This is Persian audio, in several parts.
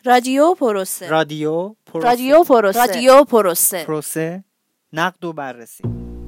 رادیو پروسه. رادیو پروسه. پروسه نقد و بررسی.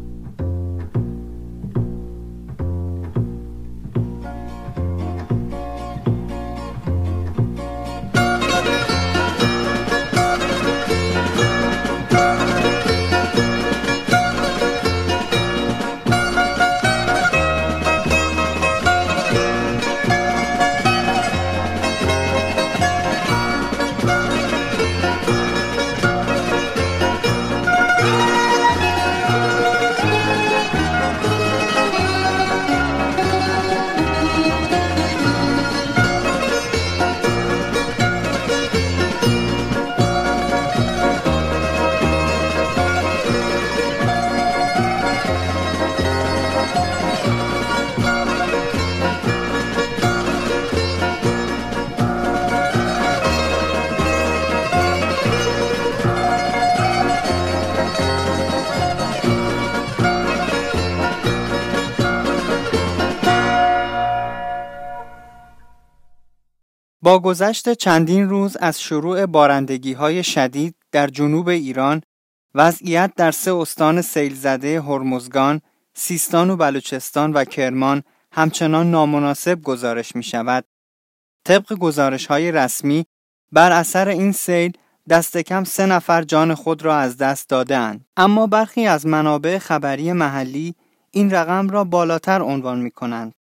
با گذشت چندین روز از شروع بارندگی‌های شدید در جنوب ایران، وضعیت در 3 استان سیل زده هرمزگان، سیستان و بلوچستان و کرمان همچنان نامناسب گزارش می شود. طبق گزارش‌های رسمی، بر اثر این سیل دست کم 3 نفر جان خود را از دست داده‌اند. اما برخی از منابع خبری محلی این رقم را بالاتر عنوان می کنند.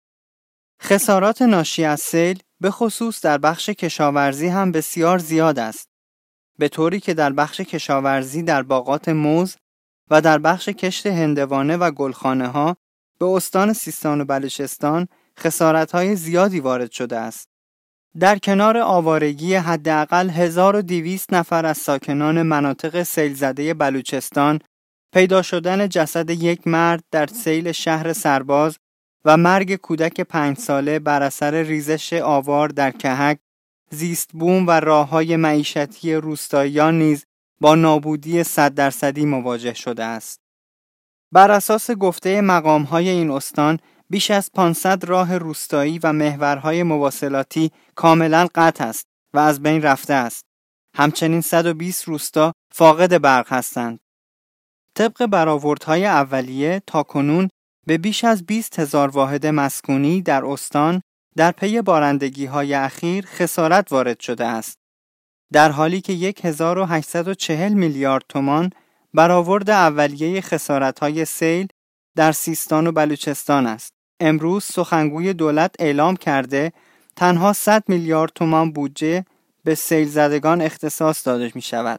خسارات ناشی از سیل به خصوص در بخش کشاورزی هم بسیار زیاد است، به طوری که در بخش کشاورزی در باغات موز و در بخش کشت هندوانه و گلخانه ها به استان سیستان و بلوچستان خسارت‌های زیادی وارد شده است. در کنار آوارگی حداقل 1200 نفر از ساکنان مناطق سیل زده بلوچستان، پیدا شدن جسد یک مرد در سیل شهر سرباز و مرگ کودک 5 ساله بر اثر ریزش آوار در کهک، زیست بوم و راه‌های معیشتی روستاییان نیز با نابودی 100% مواجه شده است. بر اساس گفته مقام‌های این استان، بیش از 500 راه روستایی و محورهای مواصلاتی کاملاً قطع است و از بین رفته است. همچنین 120 روستا فاقد برق هستند. طبق برآوردهای اولیه تاکنون به بیش از 20,000 واحد مسکونی در استان در پی بارندگی‌های اخیر خسارت وارد شده است، در حالی که 1840 میلیارد تومان برآورد اولیه خسارت‌های سیل در سیستان و بلوچستان است. امروز سخنگوی دولت اعلام کرده تنها 100 میلیارد تومان بودجه به سیل زدگان اختصاص داده می شود.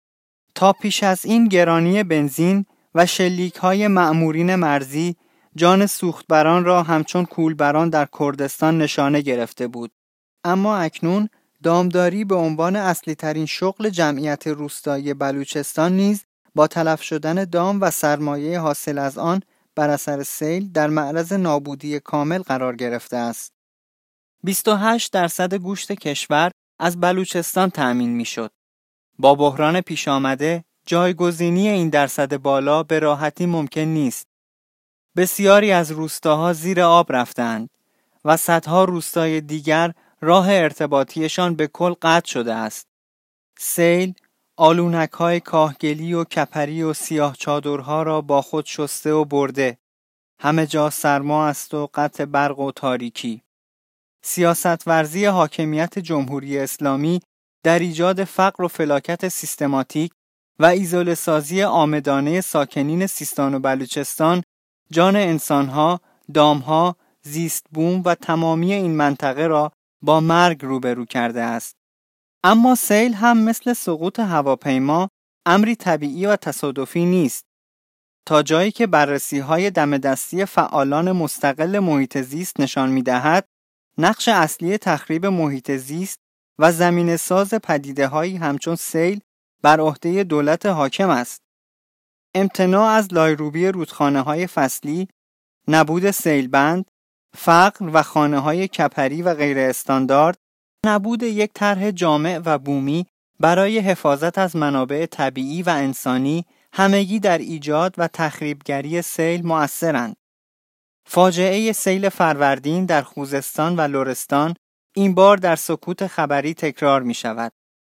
تا پیش از این گرانی بنزین و شلیک‌های مأمورین مرزی جان سوختبران را همچون کولبران در کردستان نشانه گرفته بود. اما اکنون دامداری به عنوان اصلی ترین شغل جمعیت روستایی بلوچستان نیز با تلف شدن دام و سرمایه حاصل از آن بر اثر سیل در معرض نابودی کامل قرار گرفته است. 28% گوشت کشور از بلوچستان تأمین می شد. با بحران پیش آمده جایگزینی این درصد بالا به راحتی ممکن نیست. بسیاری از روستاها زیر آب رفتند و صدها روستای دیگر راه ارتباطیشان به کل قطع شده است. سیل آلونک‌های کاهگلی و کپری و سیاه چادرها را با خود شسته و برده. همه جا سرما است و قطع برق و تاریکی. سیاست ورزی حاکمیت جمهوری اسلامی در ایجاد فقر و فلاکت سیستماتیک و ایزوله سازی عامدانه ساکنین سیستان و بلوچستان جان انسانها، دامها، زیست بوم و تمامی این منطقه را با مرگ روبرو کرده است. اما سیل هم مثل سقوط هواپیما امری طبیعی و تصادفی نیست. تا جایی که بررسی‌های دم دستی فعالان مستقل محیط زیست نشان می‌دهد، نقش اصلی تخریب محیط زیست و زمینه‌ساز پدیده‌هایی همچون سیل بر عهده دولت حاکم است. امتناع از لایروبی رودخانه‌های فصلی، نبود سیلبند، فقر و خانه‌های کپری و غیر استاندارد، نبود یک طرح جامع و بومی برای حفاظت از منابع طبیعی و انسانی همگی در ایجاد و تخریبگری سیل مؤثرند. فاجعه سیل فروردین در خوزستان و لرستان این بار در سکوت خبری تکرار می شود.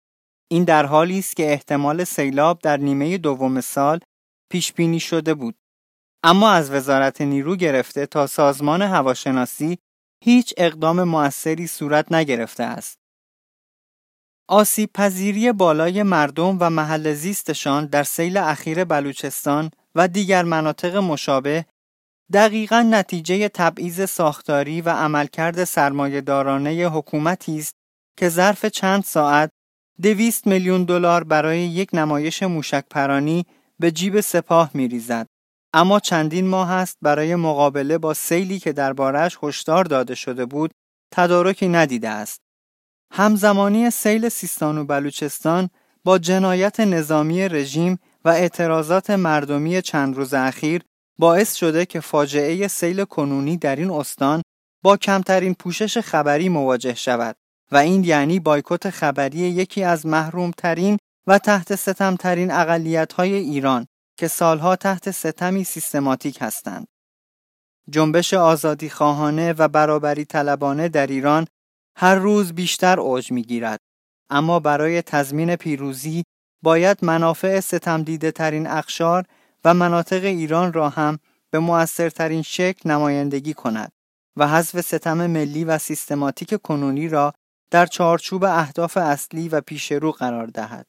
این در حالی است که احتمال سیلاب در نیمه دوم سال پیش بینی شده بود. اما از وزارت نیرو گرفته تا سازمان هواشناسی هیچ اقدام مؤثری صورت نگرفته است. آسیب پذیری بالای مردم و محل زیستشان در سیل اخیر بلوچستان و دیگر مناطق مشابه دقیقاً نتیجه تبعیض ساختاری و عملکرد سرمایه‌دارانه حکومتی است که ظرف چند ساعت 200 میلیون دلار برای یک نمایش موشک‌پرانی به جیب سپاه می‌ریزد. اما چندین ماه است برای مقابله با سیلی که درباره‌اش هشدار داده شده بود تدارکی ندیده است. همزمانی سیل سیستان و بلوچستان با جنایت نظامی رژیم و اعتراضات مردمی چند روز اخیر باعث شده که فاجعه سیل کنونی در این استان با کمترین پوشش خبری مواجه شود و این یعنی بایکوت خبری یکی از محرومترین و تحت ستمترین اقلیت‌های ایران که سالها تحت ستمی سیستماتیک هستند. جنبش آزادیخواهانه و برابری طلبانه در ایران هر روز بیشتر اوج می‌گیرد، اما برای تضمین پیروزی باید منافع ستمدیده ترین اقشار و مناطق ایران را هم به مؤثرترین شکل نمایندگی کند و حذف ستم ملی و سیستماتیک کنونی را در چارچوب اهداف اصلی و پیشرو قرار دهد.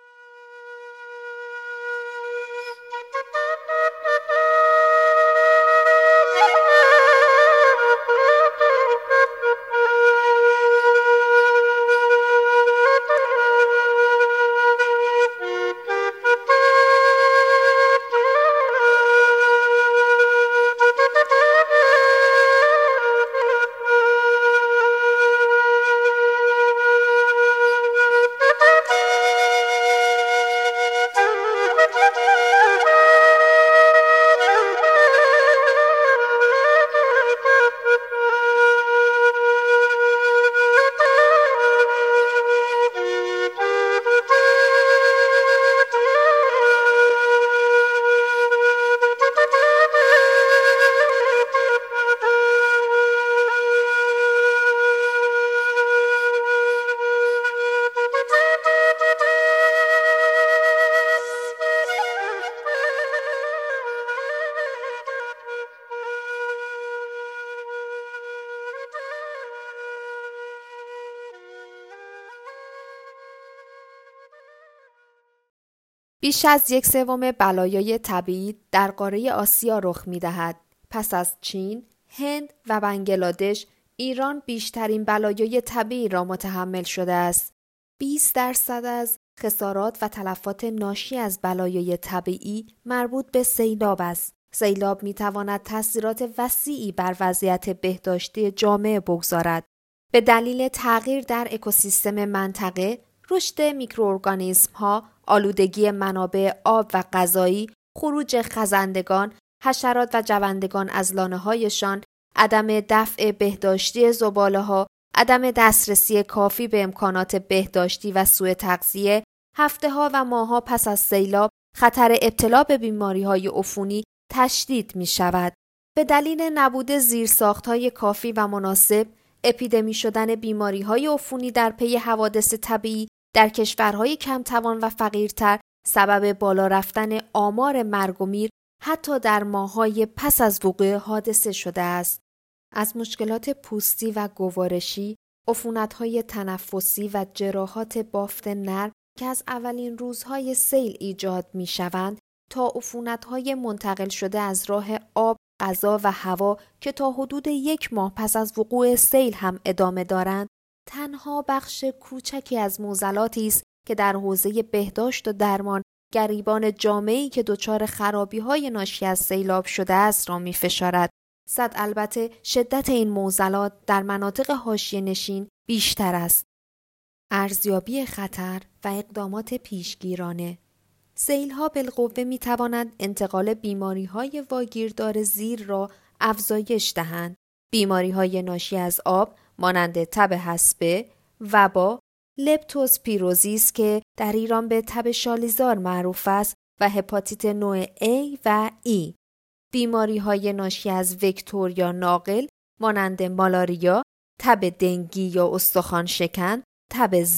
بیش از 1/3 بلایای طبیعی در قاره آسیا رخ می‌دهد. پس از چین، هند و بنگلادش، ایران بیشترین بلایای طبیعی را متحمل شده است. 20% از خسارات و تلفات ناشی از بلایای طبیعی مربوط به سیلاب است. سیلاب می‌تواند تأثیرات وسیعی بر وضعیت بهداشتی جامعه بگذارد. به دلیل تغییر در اکوسیستم منطقه، رشد میکروارگانیسم‌ها، آلودگی منابع آب و غذایی، خروج خزندگان، حشرات و جوندگان از لانه‌هایشان، عدم دفع بهداشتی زباله‌ها، عدم دسترسی کافی به امکانات بهداشتی و سوء تغذیه، هفته‌ها و ماه‌ها پس از سیلاب خطر ابتلا به بیماری‌های عفونی تشدید می‌شود. به دلیل نبود زیرساخت‌های کافی و مناسب، اپیدمی شدن بیماری‌های عفونی در پی حوادث طبیعی در کشورهای کمتوان و فقیرتر سبب بالا رفتن آمار مرگ و میر حتی در ماه‌های پس از وقوع حادثه شده است. از مشکلات پوستی و گوارشی، عفونت‌های تنفسی و جراحات بافت نرم که از اولین روزهای سیل ایجاد می‌شوند تا عفونت‌های منتقل شده از راه آب، غذا و هوا که تا حدود 1 ماه پس از وقوع سیل هم ادامه دارند، تنها بخش کوچکی از معضلاتی است که در حوزه بهداشت و درمان گریبان جامعه‌ای که دچار خرابی‌های ناشی از سیلاب شده است را می‌فشارد. البته شدت این معضلات در مناطق حاشیه‌نشین بیشتر است. ارزیابی خطر و اقدامات پیشگیرانه. سیل‌ها بالقوه می‌توانند انتقال بیماری‌های واگیردار زیر را افزایش دهند. بیماری‌های ناشی از آب مانند تب حصبه، وبا، لپتوسپیروزیس که در ایران به تب شالیزار معروف است و هپاتیت نوع A و E. بیماری‌های ناشی از وکتور یا ناقل مانند مالاریا، تب دنگی یا استخوان شکن، تب زرد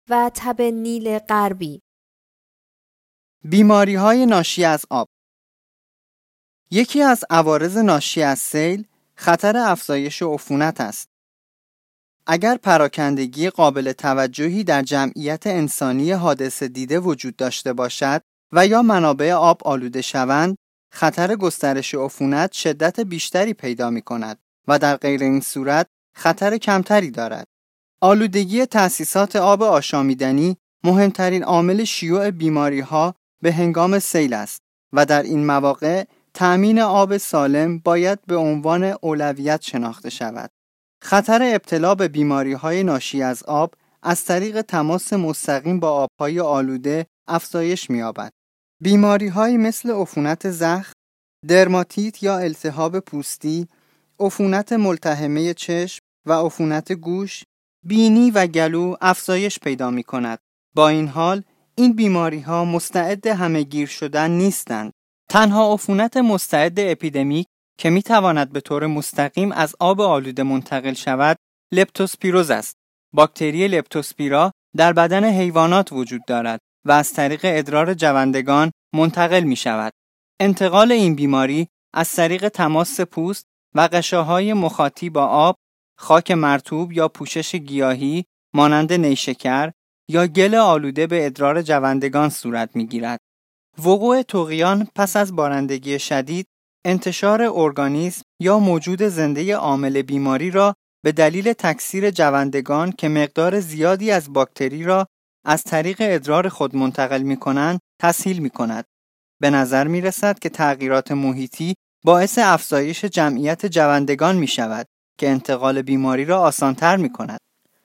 و تب نیل غربی. بیماری‌های ناشی از آب. یکی از عوارض ناشی از سیل خطر افزایش عفونت است. اگر پراکندگی قابل توجهی در جمعیت انسانی حادثه دیده وجود داشته باشد و یا منابع آب آلوده شوند، خطر گسترش عفونت شدت بیشتری پیدا می کند و در غیر این صورت خطر کمتری دارد. آلودگی تأسیسات آب آشامیدنی مهمترین عامل شیوع بیماری‌ها به هنگام سیل است و در این مواقع تأمین آب سالم باید به عنوان اولویت شناخته شود. خطر ابتلا به بیماری‌های ناشی از آب از طریق تماس مستقیم با آب‌های آلوده افزایش می‌یابد. بیماری‌هایی مثل عفونت زخم، درماتیت یا التهاب پوستی، عفونت ملتهمه چشم و عفونت گوش، بینی و گلو افزایش پیدا می‌کند. با این حال این بیماری‌ها مستعد همه‌گیر شدن نیستند. تنها عفونت مستعد اپیدمیک که می‌تواند به طور مستقیم از آب آلوده منتقل شود، لپتوسپیروز است. باکتری لپتوسپیرا در بدن حیوانات وجود دارد و از طریق ادرار جوندگان منتقل می‌شود. انتقال این بیماری از طریق تماس پوست و غشاهای مخاطی با آب، خاک مرطوب یا پوشش گیاهی مانند نیشکر یا گل آلوده به ادرار جوندگان صورت می‌گیرد. وقوع طغیان پس از بارندگی شدید، انتشار ارگانیسم یا موجود زنده عامل بیماری را به دلیل تکثیر جوندگان که مقدار زیادی از باکتری را از طریق ادرار خود منتقل می‌کنند، تسهیل می‌کند. به نظر می‌رسد که تغییرات محیطی باعث افزایش جمعیت جوندگان می‌شود که انتقال بیماری را آسان‌تر می‌کند.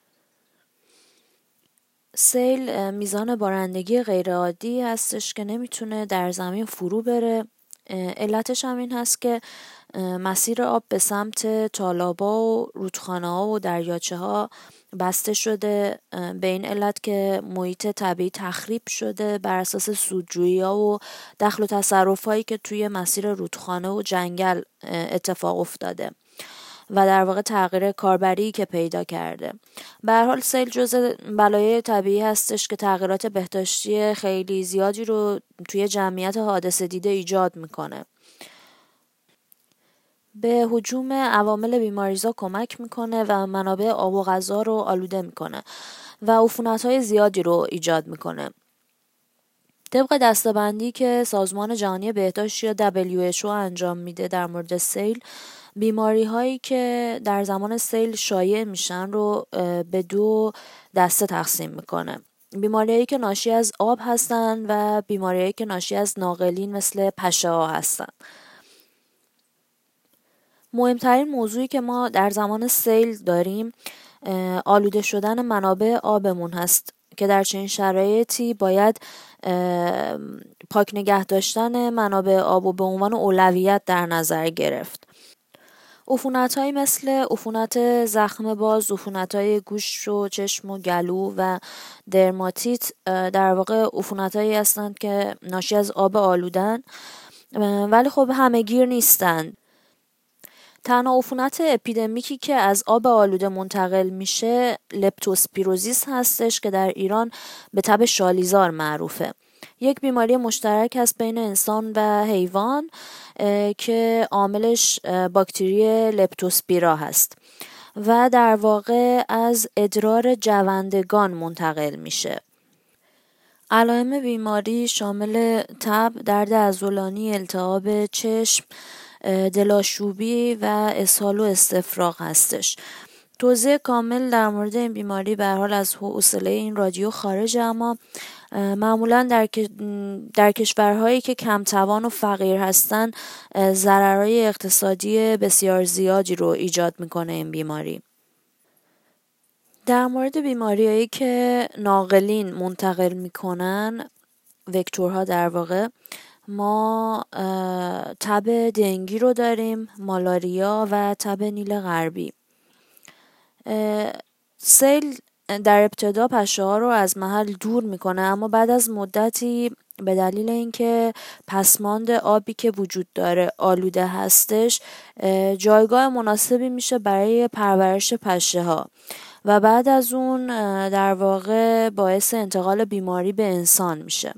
سیل میزان بارندگی غیرعادی هستش که نمیتونه در زمین فرو بره. علتش هم این هست که مسیر آب به سمت تالاب‌ها و رودخانه‌ها و دریاچه‌ها بسته شده، به این علت که محیط طبیعی تخریب شده بر اساس سودجویی‌ها و دخل و تصرف‌هایی که توی مسیر رودخانه و جنگل اتفاق افتاده و در واقع تغییر کاربری که پیدا کرده. به هر حال سیل جزء بلایای طبیعی هستش که تغییرات بهداشتی خیلی زیادی رو توی جمعیت حادثه دیده ایجاد میکنه. به هجوم عوامل بیماریزا کمک میکنه و منابع آب و غذا رو آلوده میکنه و عفونت‌های زیادی رو ایجاد میکنه. طبق دسته‌بندی که سازمان جهانی بهداشت یا WHO انجام میده در مورد سیل، بیماری هایی که در زمان سیل شایع میشن رو به 2 دسته تقسیم میکنه. بیماری هایی که ناشی از آب هستن و بیماری هایی که ناشی از ناقلین مثل پشه ها هستن. مهمترین موضوعی که ما در زمان سیل داریم آلوده شدن منابع آبمون هست که در چنین شرایطی باید پاک نگه داشتن منابع آب و به عنوان اولویت در نظر گرفت. عفونت‌هایی مثل عفونت زخم باز، عفونت‌های گوش و چشم و گلو و درماتیت در واقع عفونت‌هایی هستند که ناشی از آب آلودن، ولی خب همه‌گیر نیستند. تنها عفونت اپیدمیکی که از آب آلوده منتقل میشه لپتوسپیروزیس هستش که در ایران به تب شالیزار معروفه. یک بیماری مشترک است بین انسان و حیوان که عاملش باکتری لپتوسپیرا هست و در واقع از ادرار جوندگان منتقل میشه. علائم بیماری شامل تب، درد عضلانی، التهاب چشم، دلاشوبی و اسهال و استفراغ هستش. توضیح کامل در مورد این بیماری به هر حال از حوصله این رادیو خارجه، اما معمولا در کشورهایی که کم توان و فقیر هستن ضررهای اقتصادی بسیار زیادی رو ایجاد میکنه این بیماری. در مورد بیماریایی که ناقلین منتقل میکنن، وکتورها در واقع، ما تب دنگی رو داریم، مالاریا و تب نیل غربی. سیل در ابتدا پشه‌ها رو از محل دور میکنه، اما بعد از مدتی به دلیل اینکه پسماند آبی که وجود داره آلوده هستش، جایگاه مناسبی میشه برای پرورش پشه‌ها و بعد از اون در واقع باعث انتقال بیماری به انسان میشه.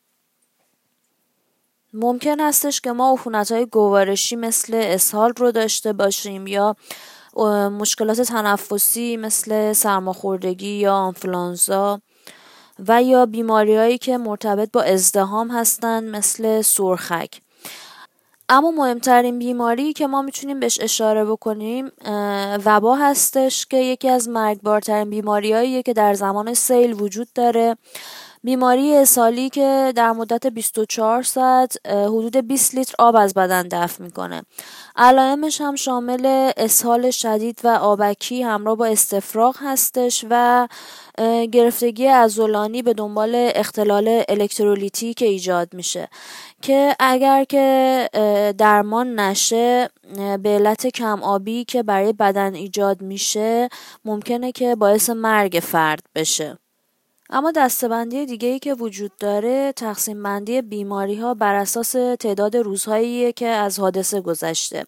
ممکن هستش که ما عفونت‌های گوارشی مثل اسهال رو داشته باشیم یا مشکلات تنفسی مثل سرماخوردگی یا آنفولانزا و یا بیماری‌هایی که مرتبط با ازدحام هستن مثل سرخک. اما مهمترین بیماری که ما میتونیم بهش اشاره بکنیم وبا هستش که یکی از مرگبارترین بیماری‌هاییه که در زمان سیل وجود داره. بیماری اسهالی که در مدت 24 ساعت حدود 20 لیتر آب از بدن دفع میکنه. علائمش هم شامل اسهال شدید و آبکی همراه با استفراغ هستش و گرفتگی عضلانی به دنبال اختلال الکترولیتی که ایجاد میشه که اگر که درمان نشه به علت کم آبی که برای بدن ایجاد میشه ممکنه که باعث مرگ فرد بشه. اما دسته‌بندی دیگه‌ای که وجود داره تقسیم بندی بیماری‌ها بر اساس تعداد روزهاییه که از حادثه گذشته.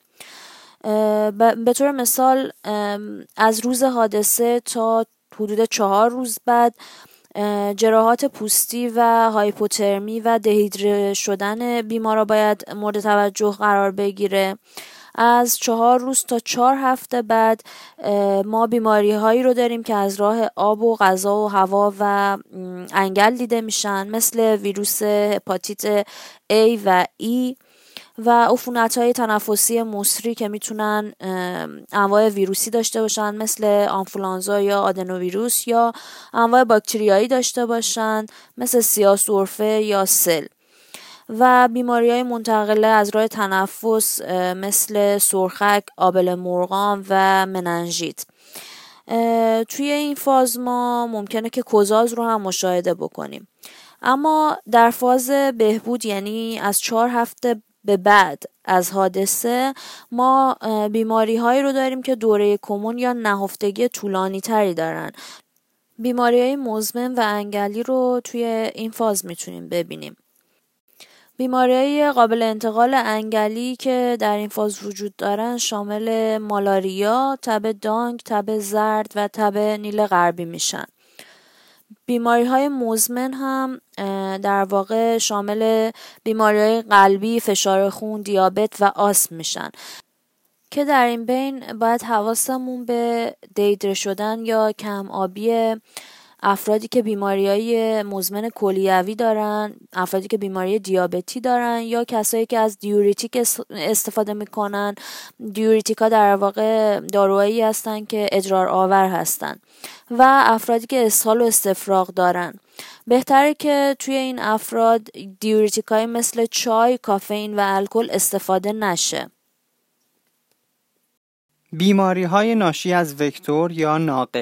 به طور مثال از روز حادثه تا حدود 4 روز بعد جراحات پوستی و هایپوترمی و دهیدره شدن بیمارا باید مورد توجه قرار بگیره. از 4 روز تا 4 هفته بعد ما بیماری هایی رو داریم که از راه آب و غذا و هوا و انگل دیده میشن مثل ویروس هپاتیت A و E و عفونت های تنفسی مصری که میتونن انواع ویروسی داشته باشن مثل آنفولانزا یا آدنوویروس یا انواع باکتریایی داشته باشن مثل سیاه سرفه یا سل و بیماری‌های منتقله از راه تنفس مثل سرخک، آبله مرغان و مننژیت. توی این فاز ما ممکنه که کوزاز رو هم مشاهده بکنیم. اما در فاز بهبود یعنی از 4 هفته به بعد از حادثه ما بیماری‌هایی رو داریم که دوره کمون یا نهفتگی طولانی تری دارن. بیماری‌های مزمن و انگلی رو توی این فاز میتونیم ببینیم. بیماری‌های قابل انتقال انگلی که در این فاز وجود دارن شامل مالاریا، تب دانگ، تب زرد و تب نیل غربی میشن. بیماری‌های مزمن هم در واقع شامل بیماری‌های قلبی، فشار خون، دیابت و آسم میشن که در این بین باید حواسمون به دیهیدره شدن یا کم آبی افرادی که بیماری‌های مزمن کلیوی دارن، افرادی که بیماری دیابتی دارن یا کسایی که از دیوریتیک استفاده میکنن. دیوریتیکا در واقع داروهایی هستن که ادرار آور هستن و افرادی که اسهال و استفراغ دارن. بهتره که توی این افراد دیوریتیکای مثل چای، کافئین و الکل استفاده نشه. بیماری‌های ناشی از وکتور یا ناقل.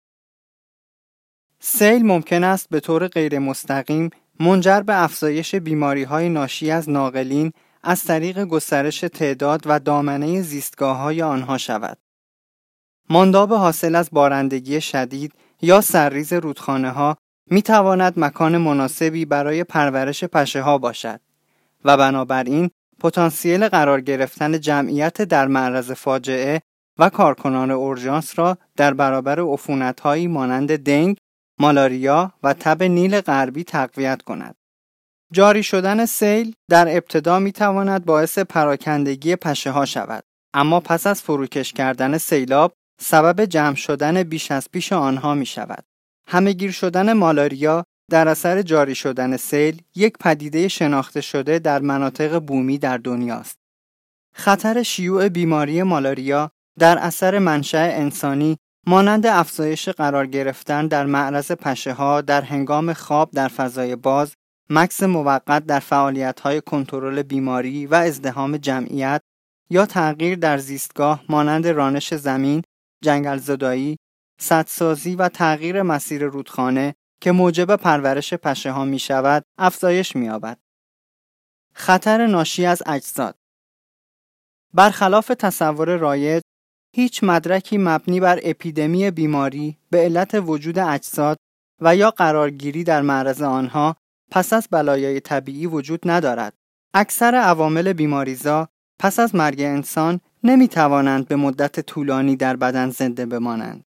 سیل ممکن است به طور غیر مستقیم منجر به افزایش بیماری‌های ناشی از ناقلین از طریق گسترش تعداد و دامنه زیستگاه‌های آنها شود. مانداب حاصل از بارندگی شدید یا سرریز رودخانه‌ها می‌تواند مکان مناسبی برای پرورش پشه‌ها باشد و بنابراین پتانسیل قرار گرفتن جمعیت در معرض فاجعه و کارکنان اورژانس را در برابر عفونت‌هایی مانند دنگ، مالاریا و تب نیل غربی تقویت کند. جاری شدن سیل در ابتدا می تواند باعث پراکندگی پشه‌ها شود، اما پس از فروکش کردن سیلاب سبب جمع شدن بیش از پیش آنها می شود. همه‌گیر شدن مالاریا در اثر جاری شدن سیل یک پدیده شناخته شده در مناطق بومی در دنیاست. خطر شیوع بیماری مالاریا در اثر منشأ انسانی مانند افزایش قرار گرفتن در معرض پشه‌ها در هنگام خواب در فضای باز، مکث موقت در فعالیت‌های کنترل بیماری و ازدحام جمعیت یا تغییر در زیستگاه مانند رانش زمین، جنگل‌زدایی، سدسازی و تغییر مسیر رودخانه که موجب پرورش پشه‌ها می‌شود، افزایش می‌یابد. خطر ناشی از اجساد. برخلاف تصور رایج، هیچ مدرکی مبنی بر اپیدمی بیماری به علت وجود اجساد و یا قرارگیری در معرض آنها پس از بلایای طبیعی وجود ندارد. اکثر عوامل بیماریزا پس از مرگ انسان نمی توانند به مدت طولانی در بدن زنده بمانند.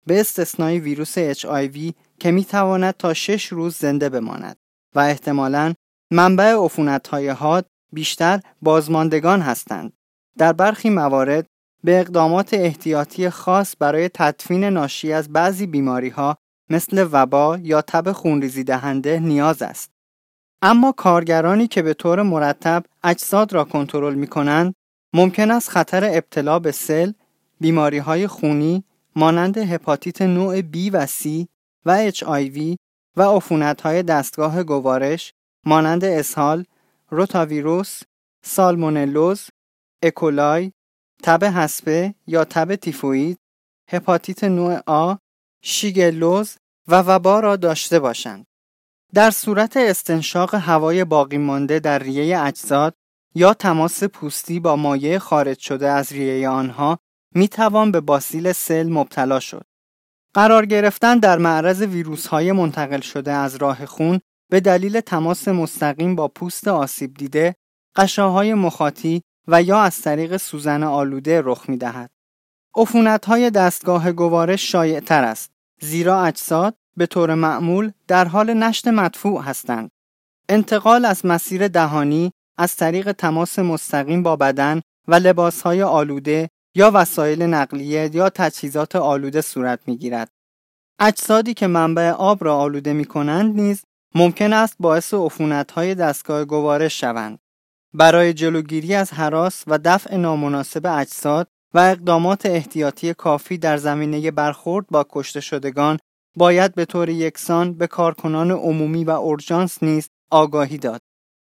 به استثنای ویروس HIV که میتواند تا 6 روز زنده بماند و احتمالاً منبع عفونت‌های حاد بیشتر بازماندگان هستند. در برخی موارد به اقدامات احتیاطی خاص برای تدفین ناشی از بعضی بیماری‌ها مثل وبا یا تب خونریزی دهنده نیاز است. اما کارگرانی که به طور مرتب اجساد را کنترل می‌کنند، ممکن است خطر ابتلا به سل، بیماری‌های خونی مانند هپاتیت نوع B و C و HIV و عفونت‌های دستگاه گوارش مانند اسهال، روتاویروس، سالمونلوز، اکولای، تب حصبه یا تب تیفوئید، هپاتیت نوع آ، شیگلوز و وبا را داشته باشند. در صورت استنشاق هوای باقی مانده در ریه اجساد یا تماس پوستی با مایع خارج شده از ریه آنها می توان به باسیل سل مبتلا شد. قرار گرفتن در معرض ویروس‌های منتقل شده از راه خون به دلیل تماس مستقیم با پوست آسیب دیده، غشاهای مخاطی و یا از طریق سوزن آلوده رخ می دهد. عفونت‌های دستگاه گوارش شایع‌تر است، زیرا اجساد به طور معمول در حال نشت مدفوع هستند. انتقال از مسیر دهانی از طریق تماس مستقیم با بدن و لباسهای آلوده یا وسایل نقلیه یا تجهیزات آلوده صورت می‌گیرد. اجسادی که منبع آب را آلوده می‌کنند نیز ممکن است باعث عفونت‌های دستگاه گوارش شوند. برای جلوگیری از هراس و دفع نامناسب اجساد و اقدامات احتیاطی کافی در زمینه برخورد با کشته شدگان باید به طور یکسان به کارکنان عمومی و اورژانس نیز آگاهی داد.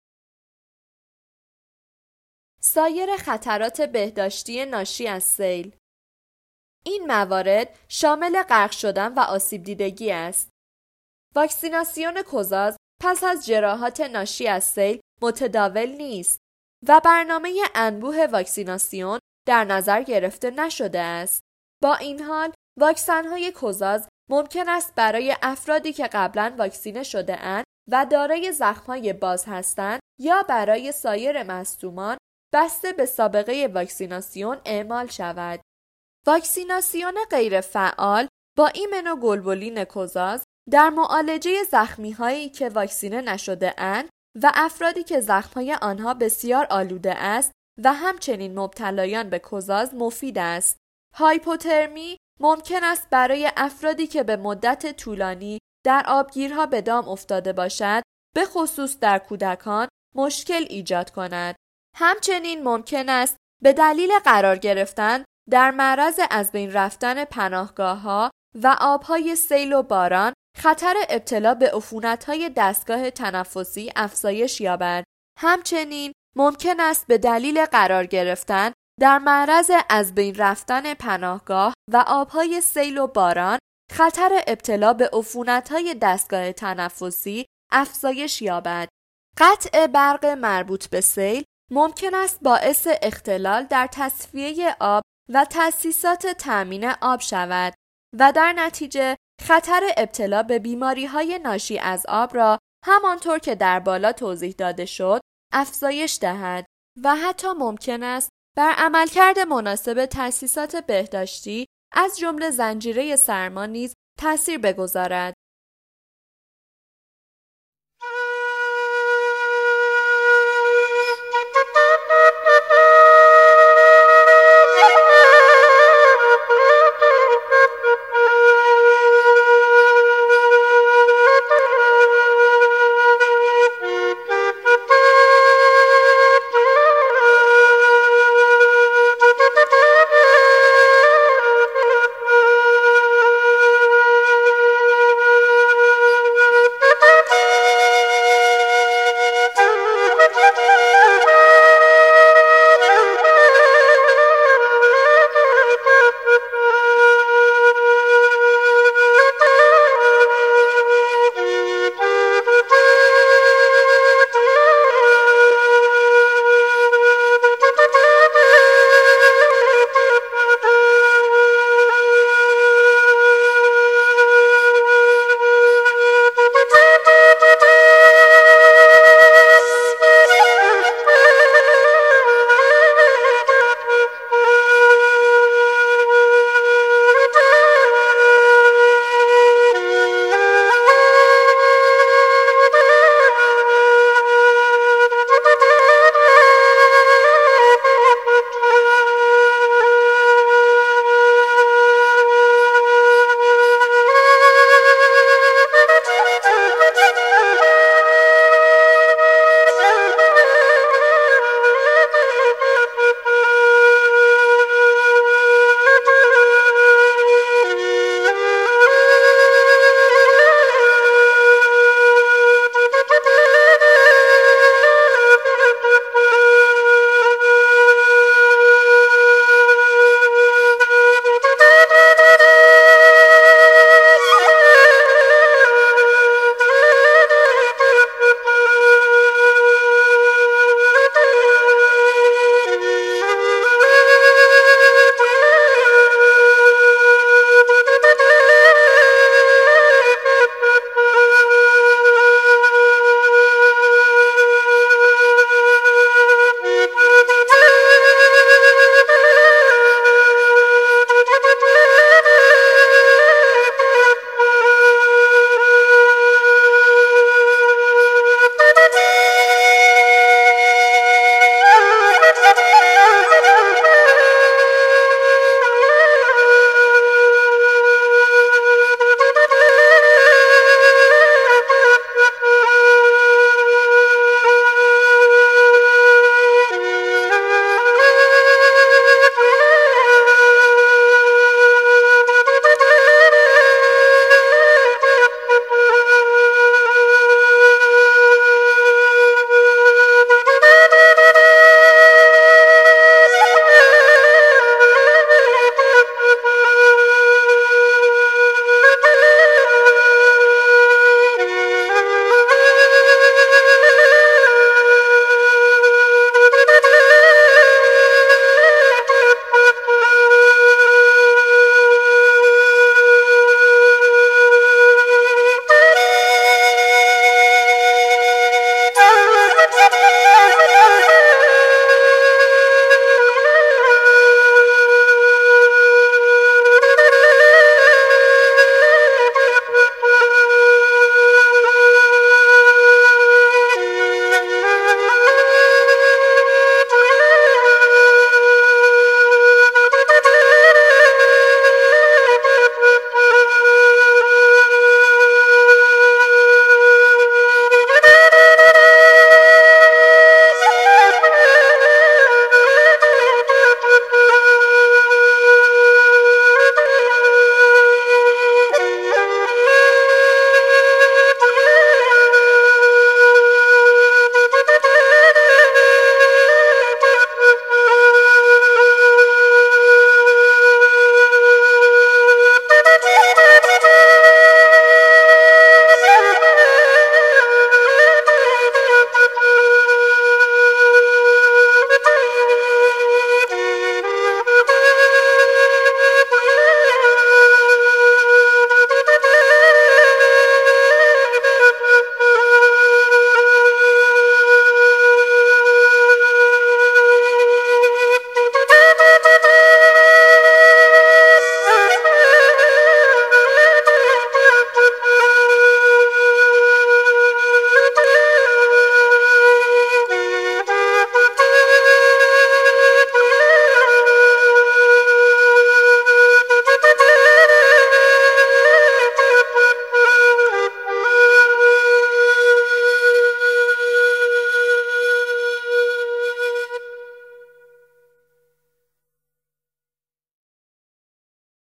سایر خطرات بهداشتی ناشی از سیل. این موارد شامل غرق شدن و آسیب دیدگی است. واکسیناسیون کوزاز پس از جراحات ناشی از سیل متداول نیست و برنامه انبوه واکسیناسیون در نظر گرفته نشده است. با این حال واکسن‌های کوزاز ممکن است برای افرادی که قبلاً واکسینه شده اند و دارای زخم‌های باز هستند یا برای سایر مصدومان بسته به سابقه واکسیناسیون اعمال شود. واکسیناسیون غیر فعال با ایمنوگلبولین کوزاز در معالجه زخمی‌هایی که واکسینه نشده اند و افرادی که زخم‌های آنها بسیار آلوده است و همچنین مبتلایان به کوزاز مفید است. هایپوترمی ممکن است برای افرادی که به مدت طولانی در آبگیرها به دام افتاده باشد، به خصوص در کودکان، مشکل ایجاد کند. همچنین ممکن است به دلیل قرار گرفتن در معرض از بین رفتن پناهگاه‌ها و آب‌های سیل و باران، خطر ابتلا به عفونت‌های دستگاه تنفسی افزایش یابد. همچنین ممکن است به دلیل قرار گرفتن در معرض از بین رفتن پناهگاه و آب‌های سیل و باران، خطر ابتلا به عفونت‌های دستگاه تنفسی افزایش یابد. قطع برق مربوط به سیل ممکن است باعث اختلال در تصفیه آب و تأسیسات تأمین آب شود و در نتیجه خطر ابتلا به بیماری‌های ناشی از آب را همانطور که در بالا توضیح داده شد افزایش دهد و حتی ممکن است بر عملکرد مناسب تأسیسات بهداشتی از جمله زنجیره سرما نیز تأثیر بگذارد.